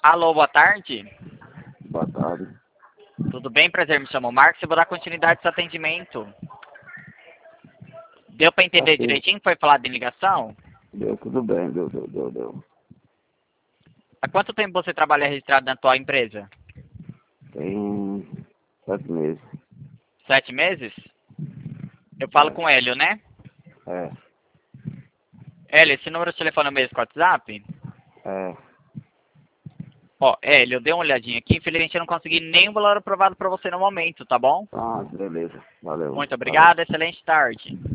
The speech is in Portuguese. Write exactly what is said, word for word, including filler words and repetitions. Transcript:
Alô, boa tarde. Boa tarde. Tudo bem? Prazer, me chamo Marcos e vou dar continuidade ao seu atendimento. Deu para entender Assim, direitinho o que foi falado em ligação? deu tudo bem, deu, deu, deu, deu. Há quanto tempo você trabalha registrado na tua empresa? Tem sete meses. Sete meses? Eu falo com o Hélio, né? É, Hélio, esse número de telefone é o mesmo que o WhatsApp? é. Ó, Hélio, eu dei uma olhadinha aqui. Infelizmente eu não consegui nenhum valor aprovado para você no momento, tá bom? Ah, beleza. Valeu. Muito Valeu. obrigado, excelente tarde.